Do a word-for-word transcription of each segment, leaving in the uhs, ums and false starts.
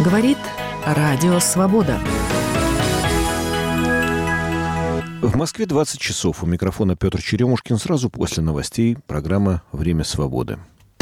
Говорит Радио Свобода. В Москве двадцать часов. У микрофона Петр Черемушкин. Сразу после новостей программа «Время свободы».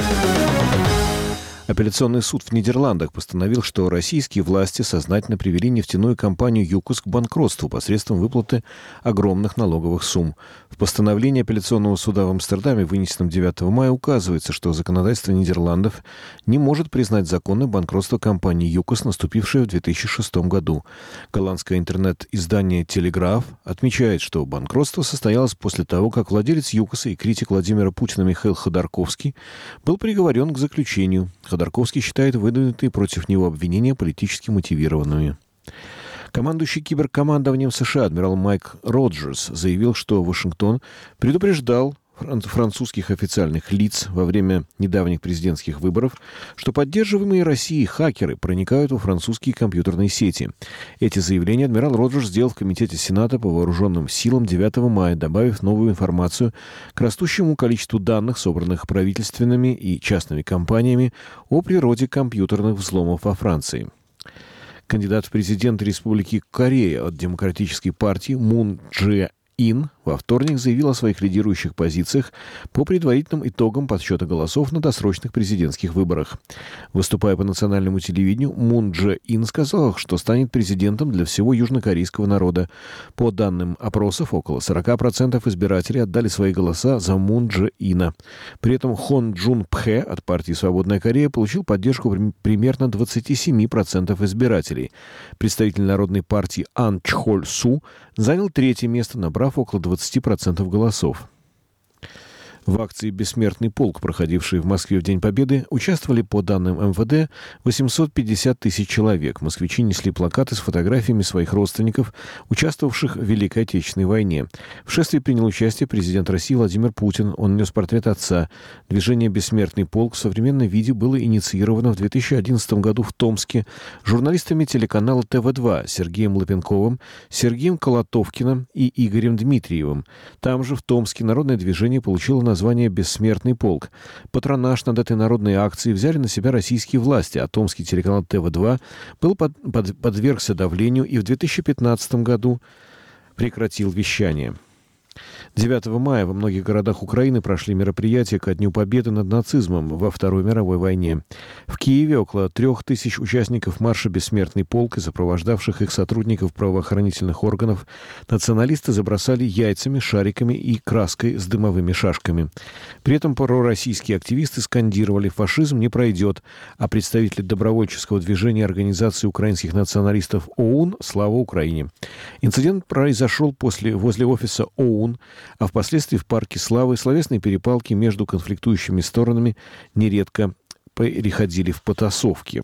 Апелляционный суд в Нидерландах постановил, что российские власти сознательно привели нефтяную компанию «ЮКОС» к банкротству посредством выплаты огромных налоговых сумм. В постановлении апелляционного суда в Амстердаме, вынесенном девятого мая, указывается, что законодательство Нидерландов не может признать законным банкротство компании «ЮКОС», наступившее в две тысячи шестом году. Голландское интернет-издание «Телеграф» отмечает, что банкротство состоялось после того, как владелец «ЮКОСа» и критик Владимира Путина Михаил Ходорковский был приговорен к заключению. Ходорковский считает выдвинутые против него обвинения политически мотивированными. Командующий киберкомандованием США адмирал Майк Роджерс заявил, что Вашингтон предупреждал французских официальных лиц во время недавних президентских выборов, что поддерживаемые Россией хакеры проникают во французские компьютерные сети. Эти заявления адмирал Роджерс сделал в Комитете Сената по вооруженным силам девятого мая, добавив новую информацию к растущему количеству данных, собранных правительственными и частными компаниями о природе компьютерных взломов во Франции. Кандидат в президенты Республики Корея от Демократической партии Мун Дже Ин во вторник заявил о своих лидирующих позициях по предварительным итогам подсчета голосов на досрочных президентских выборах. Выступая по национальному телевидению, Мун Дже Ин сказал, что станет президентом для всего южнокорейского народа. По данным опросов, около сорок процентов избирателей отдали свои голоса за Мун Дже Ина. При этом Хон Джун Пхе от партии «Свободная Корея» получил поддержку примерно двадцать семь процентов избирателей. Представитель Народной партии Ан Чхоль Су занял третье место, набрав около двадцать процентов голосов. В акции «Бессмертный полк», проходившей в Москве в День Победы, участвовали, по данным эм вэ дэ, восемьсот пятьдесят тысяч человек. Москвичи несли плакаты с фотографиями своих родственников, участвовавших в Великой Отечественной войне. В шествии принял участие президент России Владимир Путин. Он нес портрет отца. Движение «Бессмертный полк» в современном виде было инициировано в две тысячи одиннадцатом году в Томске журналистами телеканала тэ вэ два Сергеем Лапенковым, Сергеем Колотовкиным и Игорем Дмитриевым. Там же, в Томске, народное движение получило название название «Бессмертный полк». Патронаж над этой народной акцией взяли на себя российские власти, а томский телеканал тэ вэ два был под, под, подвергся давлению и в две тысячи пятнадцатом году прекратил вещание. девятого мая во многих городах Украины прошли мероприятия ко Дню Победы над нацизмом во Второй мировой войне. В Киеве около трех тысяч участников марша «Бессмертный полк» и сопровождавших их сотрудников правоохранительных органов националисты забросали яйцами, шариками и краской с дымовыми шашками. При этом пророссийские активисты скандировали «фашизм не пройдет», а представители добровольческого движения организации украинских националистов ОУН «Слава Украине». Инцидент произошел после, возле офиса ОУН, а впоследствии в парке Славы словесные перепалки между конфликтующими сторонами нередко переходили в потасовки.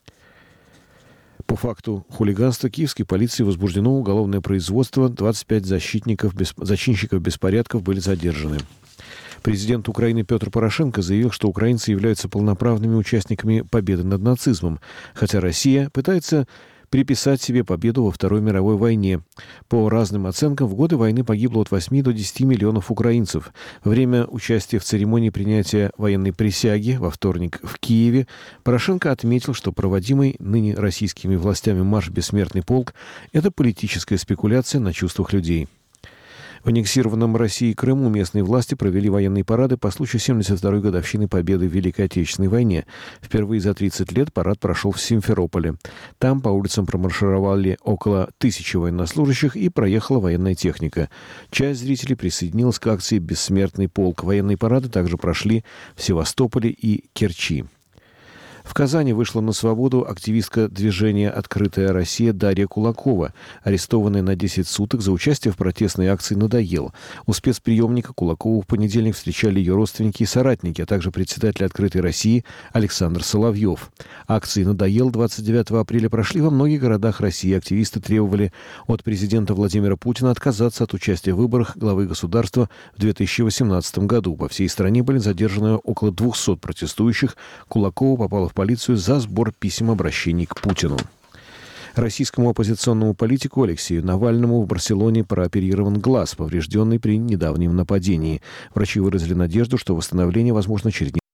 По факту хулиганства киевской полиции возбуждено уголовное производство. двадцать пять защитников, зачинщиков беспорядков были задержаны. Президент Украины Петр Порошенко заявил, что украинцы являются полноправными участниками победы над нацизмом, хотя Россия пытается приписать себе победу во Второй мировой войне. По разным оценкам, в годы войны погибло от восьми до десяти миллионов украинцев. Во время участия в церемонии принятия военной присяги во вторник в Киеве Порошенко отметил, что проводимый ныне российскими властями марш «Бессмертный полк» — это политическая спекуляция на чувствах людей. В аннексированном Россией Крыму местные власти провели военные парады по случаю семьдесят второй годовщины победы в Великой Отечественной войне. Впервые за тридцать лет парад прошел в Симферополе. Там по улицам промаршировали около тысячи военнослужащих и проехала военная техника. Часть зрителей присоединилась к акции «Бессмертный полк». Военные парады также прошли в Севастополе и Керчи. В Казани вышла на свободу активистка движения «Открытая Россия» Дарья Кулакова, арестованная на десять суток за участие в протестной акции «Надоел». У спецприемника Кулакову в понедельник встречали ее родственники и соратники, а также председатель «Открытой России» Александр Соловьев. Акции «Надоел» двадцать девятого апреля прошли во многих городах России. Активисты требовали от президента Владимира Путина отказаться от участия в выборах главы государства в две тысячи восемнадцатом году. По всей стране были задержаны около двухсот протестующих. Кулакова попала в полицию за сбор писем обращений к Путину. Российскому оппозиционному политику Алексею Навальному в Барселоне прооперирован глаз, поврежденный при недавнем нападении. Врачи выразили надежду, что восстановление возможно через